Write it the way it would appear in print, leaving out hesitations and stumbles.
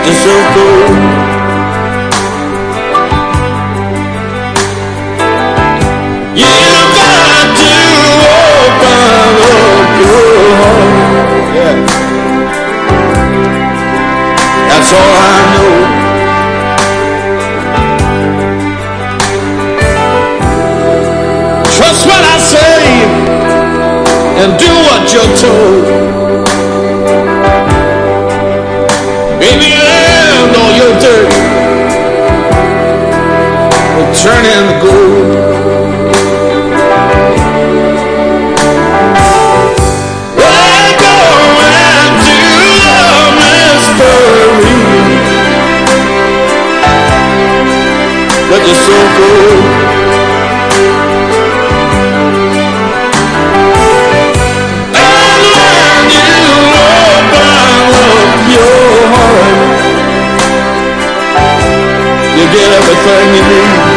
let yourself go. You got to open up your heart. Yeah. That's all I know. Trust what I say and do what you're told. Baby, land all your dirt will turn into gold. Let go and do the mystery. Let your soul go. Get everything you need.